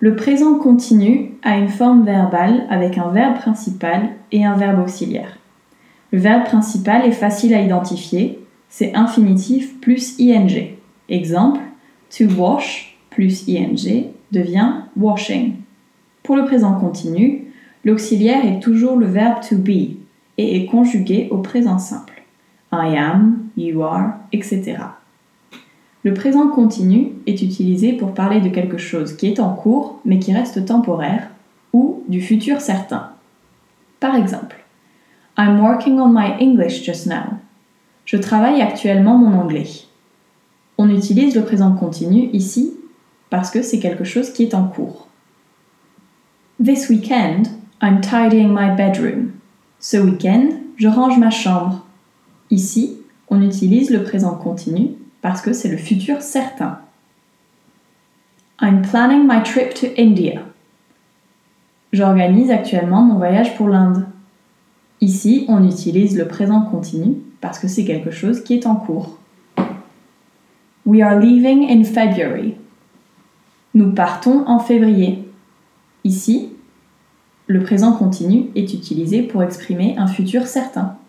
Le présent continu a une forme verbale avec un verbe principal et un verbe auxiliaire. Le verbe principal est facile à identifier, c'est infinitif plus ing. Exemple, to wash plus ing devient washing. Pour le présent continu, l'auxiliaire est toujours le verbe to be et est conjugué au présent simple. I am, you are, etc. Le présent continu est utilisé pour parler de quelque chose qui est en cours mais qui reste temporaire ou du futur certain. Par exemple, I'm working on my English just now. Je travaille actuellement mon anglais. On utilise le présent continu ici parce que c'est quelque chose qui est en cours. This weekend, I'm tidying my bedroom. Ce week-end, je range ma chambre. Ici, on utilise le présent continu parce que c'est le futur certain. I'm planning my trip to India. J'organise actuellement mon voyage pour l'Inde. Ici, on utilise le présent continu parce que c'est quelque chose qui est en cours. We are leaving in February. Nous partons en février. Ici, le présent continu est utilisé pour exprimer un futur certain.